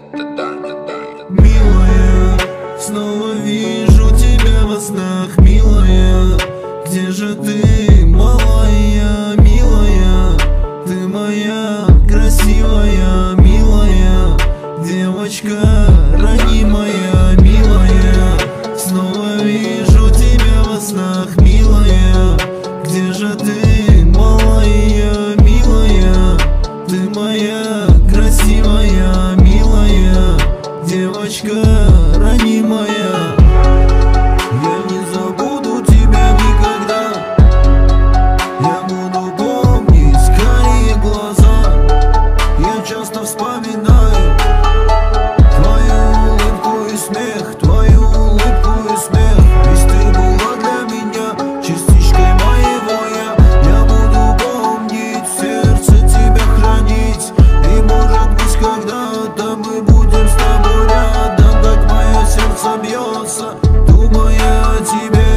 Милая, снова вижу тебя во снах, милая. Где же ты, малая, милая? Ты моя красивая, милая девочка, ранимая, милая. Снова вижу тебя во снах, милая. Где же ты, малая, милая? Ты моя красивая, милая девочка, ранимая. Я не забуду тебя никогда. Я буду помнить карие глаза. Я часто вспоминаю твою улыбку и смех, твою улыбку и смех. Ведь ты была для меня частичкой моего я. Я буду помнить, в сердце тебя хранить. И может быть когда-то мы будем с тобой рядом. Как мое сердце бьется, думая о тебе.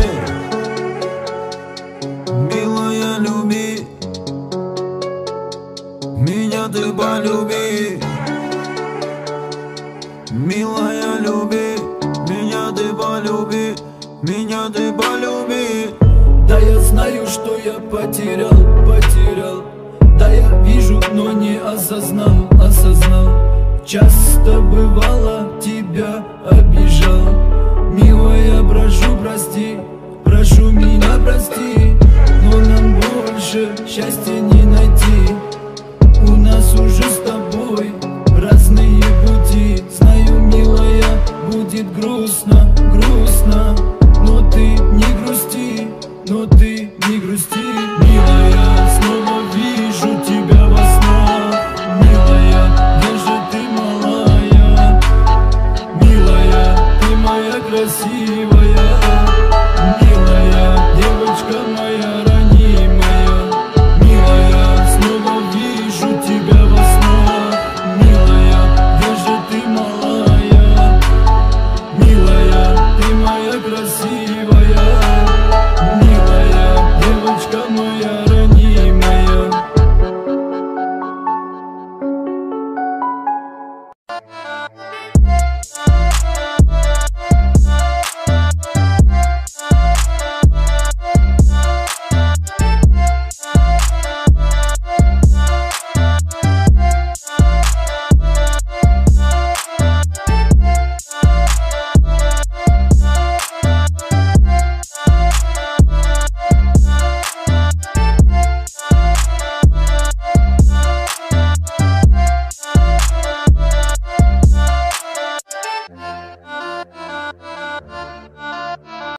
Милая, люби меня, ты полюби. Милая, люби меня, ты полюби. Меня ты полюби. Да, я знаю, что я потерял. Да, я вижу, но не осознал. Часто бывало, тебя обижал. Милая, прошу, прости, прошу меня, прости. Но нам больше счастья не найти.